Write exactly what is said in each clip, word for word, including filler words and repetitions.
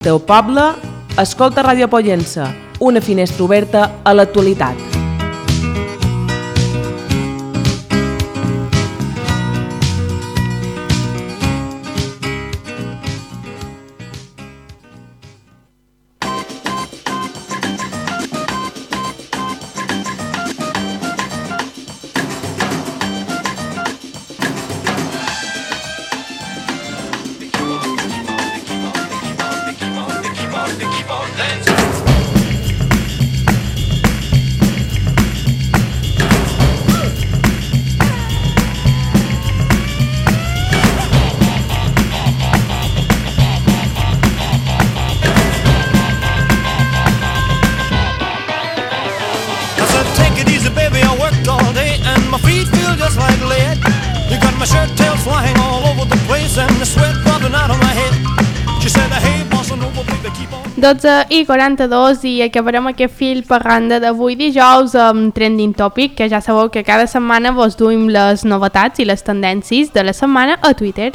teu poble, escolta Ràdio Pollença, una finestra oberta a l'actualitat. dotze i quaranta-dos i acabarem aquest fil parlant d'avui dijous amb Trending Topic, que ja sabeu que cada setmana vos duim les novetats i les tendències de la setmana a Twitter.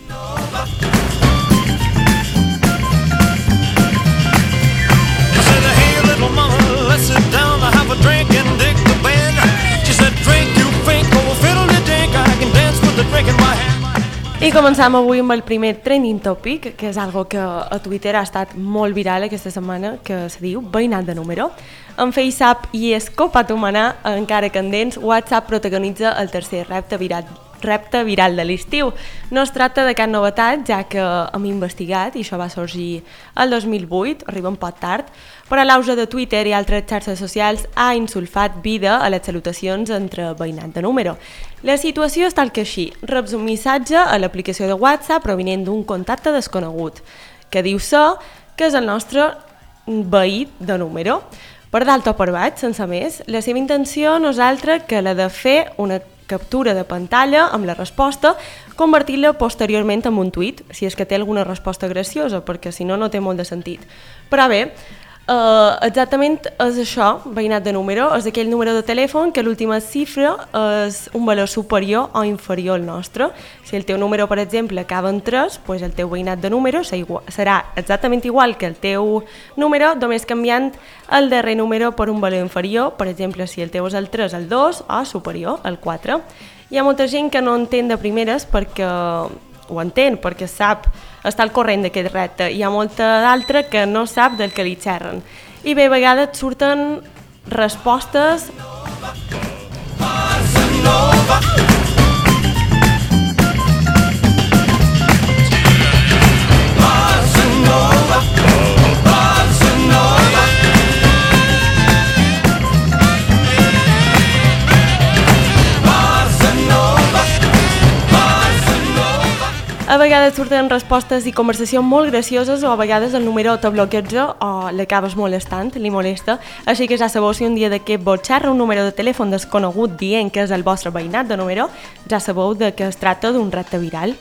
I començam avui amb el primer Trending Topic, que és algo que a Twitter ha estat molt viral aquesta setmana, que se diu veïnat de número. En FaceApp i Escopat Humanar, encara candents, WhatsApp protagonitza el tercer repte viral, repte viral de l'estiu. No es tracta de cap novetat, ja que hem investigat, i això va sorgir el dos mil vuit, arribem poc tard, però l'auge de Twitter i altres xarxes socials ha insulfat vida a les salutacions entre veïnat de número. La situació és tal que així, reps un missatge a l'aplicació de WhatsApp provinent d'un contacte desconegut, que diu ser que és el nostre veí de número. Per dalt o per baix, sense més, la seva intenció no és altra que la de fer una captura de pantalla amb la resposta, convertir-la posteriorment en un tuit, si és que té alguna resposta graciosa, perquè si no, no té molt de sentit. Però bé, Uh, exactament és això, veïnat de número, és aquell número de telèfon que l'última xifra és un valor superior o inferior al nostre. Si el teu número, per exemple, acaba en tres, doncs el teu veïnat de número serà exactament igual que el teu número, només canviant el darrer número per un valor inferior, per exemple, si el teu és el tres, el dos, o superior, el quatre. Hi ha molta gent que no entén de primeres perquè ho entén, perquè sap, està al corrent d'aquest repte. Hi ha molta d'altra que no sap del que li xerren. I bé, a vegades surten respostes A vegades surten respostes i conversacions molt gracioses, o a vegades el número te bloqueja o l'acabes molestant, li molesta. Així que ja sabeu, si un dia d'aquest vos xerra un número de telèfon desconegut dient que és el vostre veïnat de número, ja sabeu de que es tracta d'un repte viral.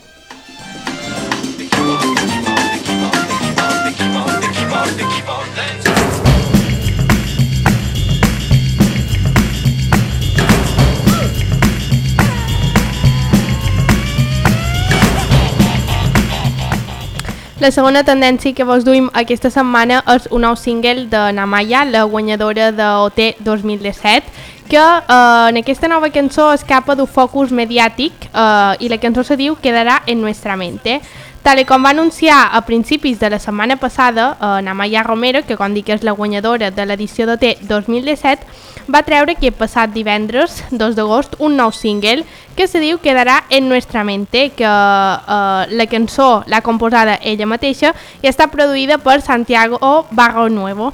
La segona tendència que vos duim aquesta setmana és un nou single de Namaya, la guanyadora de O T dos mil disset, que eh, en aquesta nova cançó escapa d'un focus mediàtic eh, i la cançó se diu Quedará en nuestra mente. Tal com va anunciar a principis de la setmana passada, eh, Namaya Romero, que com dic és la guanyadora de l'edició d'O T dos mil disset, va treure aquest passat divendres, dos d'agost, un nou single que se diu Quedará en nuestra mente, que eh, la cançó l'ha composada ella mateixa i està produïda per Santiago Barro Nuevo.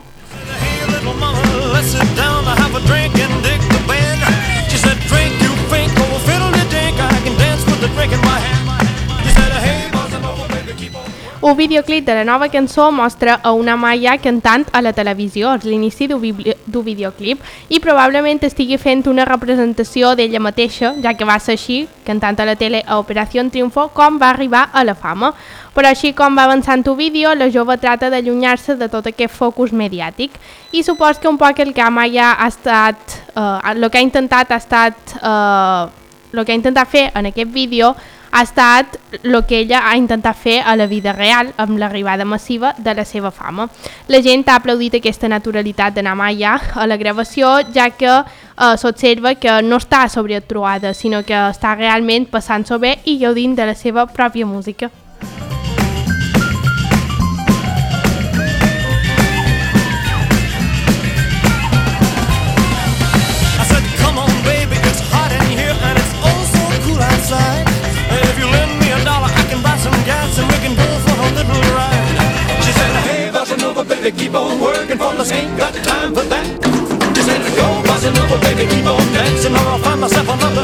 Un videoclip de la nova cançó mostra a una Maya cantant a la televisió, és l'inici d'un videoclip, i probablement estigui fent una representació d'ella mateixa, ja que va ser així, cantant a la tele a Operació Triunfo, com va arribar a la fama. Però així com va avançant el vídeo, la jove trata d'allunyar-se de tot aquest focus mediàtic, i supos que un poc el que Maya ha estat, eh, el que ha intentat ha estat, eh, el que ha intentat fer en aquest vídeo ha estat el que ella ha intentat fer a la vida real amb l'arribada massiva de la seva fama. La gent ha aplaudit aquesta naturalitat de Namaya a la gravació, ja que eh, s'observa que no està sobreactuada, sinó que està realment passant-s'ho bé i gaudint de la seva pròpia música. Keep on working for us, ain't got time for that. You said, go, bossa nova, baby, keep on dancing, or I'll find myself another.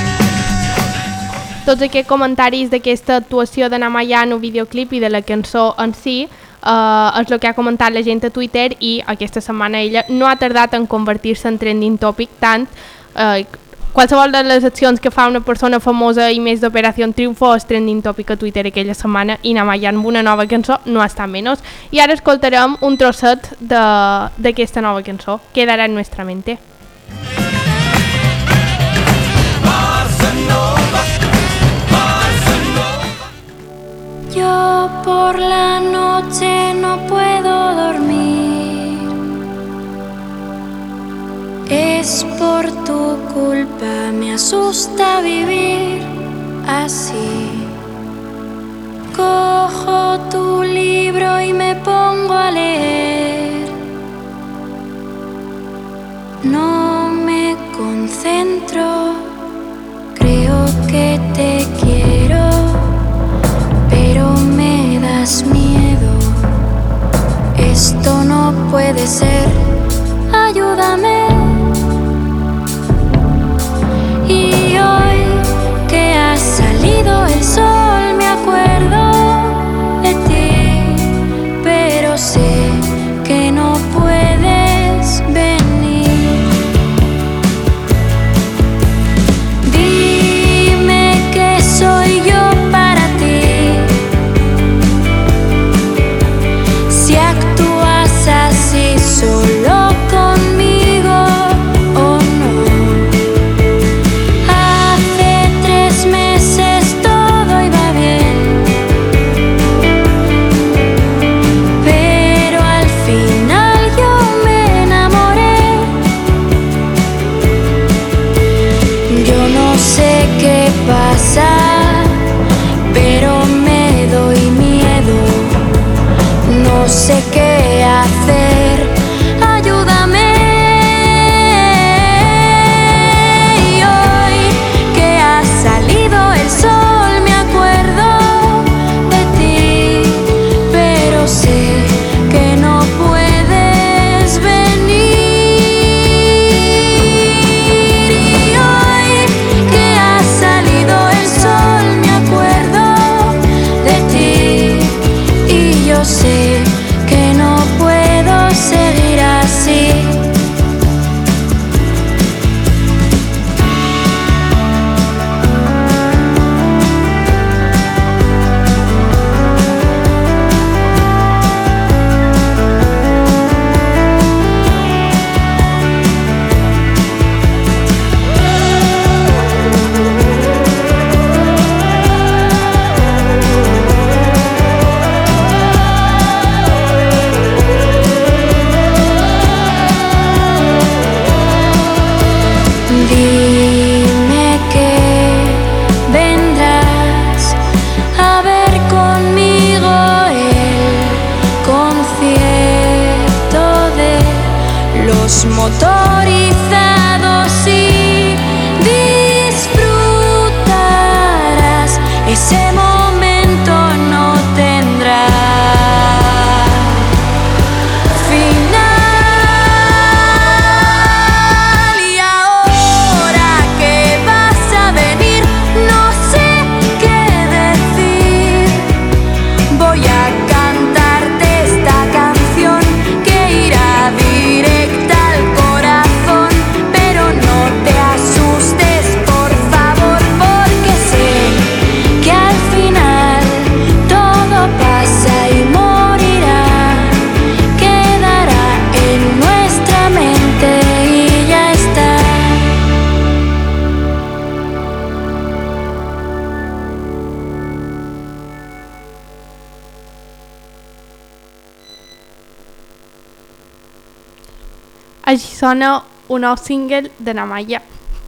Tots aquests comentaris d'aquesta actuació de Namaya en un videoclip i de la cançó en si uh, és el que ha comentat la gent a Twitter, i aquesta setmana ella no ha tardat en convertir-se en trending topic tant. Uh, Qualsevol de les accions que fa una persona famosa i més d'Operació Triunfo és trending topic a Twitter aquella setmana, i Namaya amb una nova cançó no està menys. I ara escoltarem un trosset d'aquesta nova cançó, Quedará en nuestra mente. Yo por la noche no puedo dormir. Es por tu culpa, me asusta vivir así. Cojo tu libro y me pongo a leer. No me concentro, creo que te quiero, pero me das miedo. Esto no puede ser, ayúdame. Y hoy que ha salido el sol me acuerdo de ti, pero sé que no puedes venir. Dime que soy yo para ti. Si actúas así solo conmigo o no. Hace tres meses todo iba bien, pero al final yo me enamoré. Yo no sé qué pasa, pero me doy miedo. No sé qué hacer, ayúdame. Y hoy que ha salido el sol me acuerdo de ti, pero sé que no puedes venir. Y hoy que ha salido el sol me acuerdo de ti, y yo sé que no puedo seguir así. Dime que vendrás a ver conmigo el concierto de los motorizados y disfrutarás. Ese momento no tendrá final. Y ahora que vas a venir, no sé qué decir. Voy a cantarte esta canción que irá directa al corazón. Així sona un nou single de Namaya.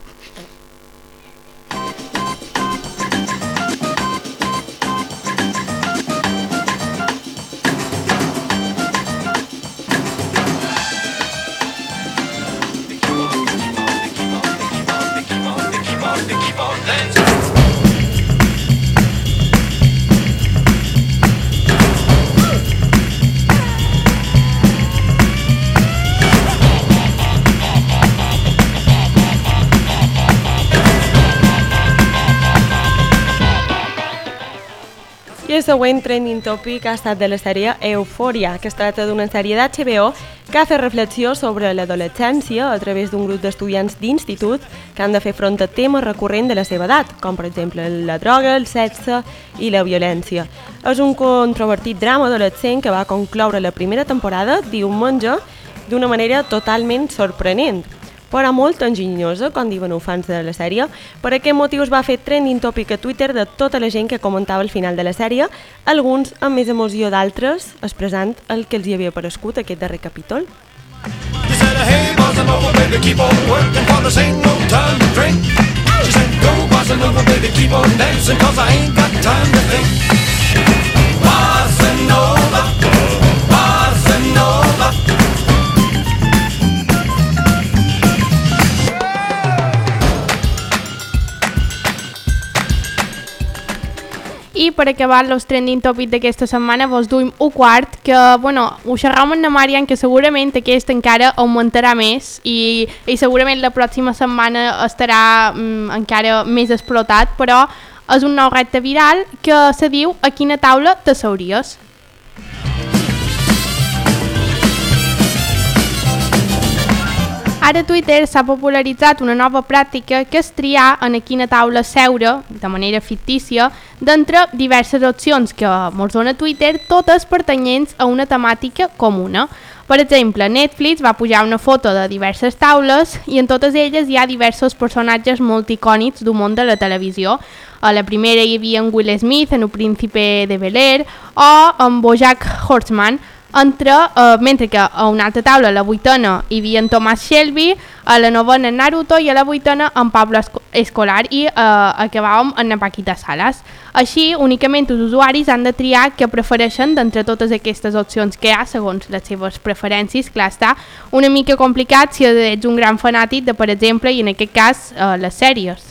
I el següent trending topic ha estat de la sèrie Euphoria, que es tracta d'una sèrie d'H B O que ha fet reflexió sobre l'adolescència a través d'un grup d'estudiants d'institut que han de fer front a temes recurrents de la seva edat, com per exemple la droga, el sexe i la violència. És un controvertit drama adolescent que va concloure la primera temporada diumenge d'una manera totalment sorprenent, però molt enginyosa, com diuen els fans de la sèrie. Per aquest motiu es va fer trending topic a Twitter de tota la gent que comentava el final de la sèrie, alguns amb més emoció d'altres, expressant el que els hi havia parescut aquest darrer capítol. You said, hey, bossa nova, baby, keep on working, for this ain't no time to drink. She said, go, bossa nova, baby, keep on dancing, cause I ain't got time to think. Bossa nova, bossa nova. I per acabar els trending topic d'aquesta setmana vos duim un quart que, bueno, ho xerram amb la Marian, que segurament aquest encara augmentarà més i, i segurament la pròxima setmana estarà mm, encara més explotat, però és un nou repte viral que se diu a quina taula t'asseuries. Ara a Twitter s'ha popularitzat una nova pràctica que és triar en a quina taula seure, de manera fictícia, d'entre diverses opcions que ens dona Twitter, totes pertanyents a una temàtica comuna. Per exemple, Netflix va pujar una foto de diverses taules i en totes elles hi ha diversos personatges molt icònics del món de la televisió. A la primera hi havia en Will Smith, en El Príncipe de Bel-Air, o en BoJack Horseman. Entre, eh, mentre que a una altra taula, a la vuitena, hi havia en Thomas Shelby, a la novena en Naruto i a la vuitena en Pablo Escolar i eh, acabàvem en la Paquita Salas. Així, únicament els usuaris han de triar què prefereixen d'entre totes aquestes opcions que hi ha segons les seves preferències. Clar, està una mica complicat si ets un gran fanàtic de, per exemple, i en aquest cas, eh, les sèries.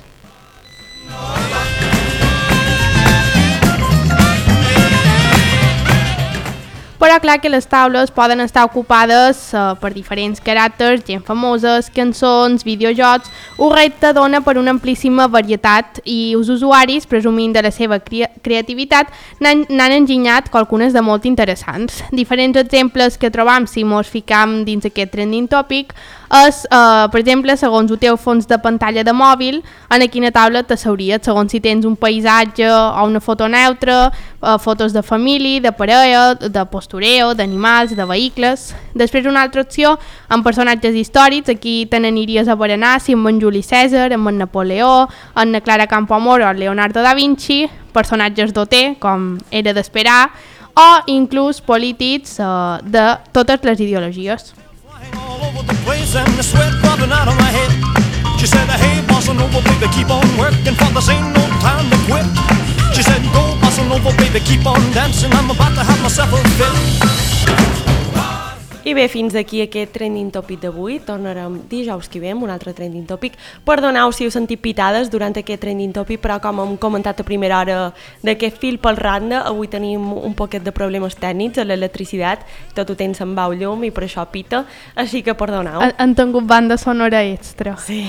Però clar que les taules poden estar ocupades uh, per diferents caràcters, gent famoses, cançons, videojocs. Un repte dona per una amplíssima varietat i els usuaris, presumint de la seva crea creativitat, n'han enginyat qualcunes de molt interessants. Diferents exemples que trobam si mos ficam dins aquest trending topic és, uh, per exemple, segons el teu fons de pantalla de mòbil, en a quina taula t'asseuries, segons si tens un paisatge o una foto neutra, uh, fotos de família, de parella, de postureo, d'animals, de vehicles. Després una altra opció, amb personatges històrics, aquí te n'aniries a berenar si amb en Juli Cèsar, amb en Napoleó, amb la Clara Campoamor o Leonardo da Vinci, personatges d'O T, com era d'esperar, o inclús polítics uh, de totes les ideologies. All over the place and the sweat dropping out of my head. She said, hey, bossa nova, baby, keep on working, for this ain't no time to quit. She said, go, bossa nova, baby, keep on dancing, I'm about to have myself a fit. I bé, fins aquí aquest trending topic d'avui. Tornarem dijous que ve amb un altre trending topic. Perdoneu si heu sentit pitades durant aquest trending topic, però com hem comentat a primera hora d'aquest fil pel randa, avui tenim un poquet de problemes tècnics a l'electricitat, tot ho tens amb bau llum i per això pita, així que perdoneu. Han tingut banda sonora extra. Sí.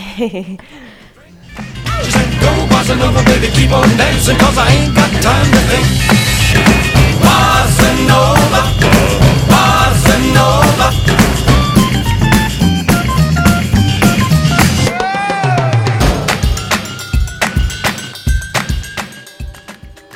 She said, go, bossa nova, baby, keep on dancing, cause I ain't got time to think. Bossa nova.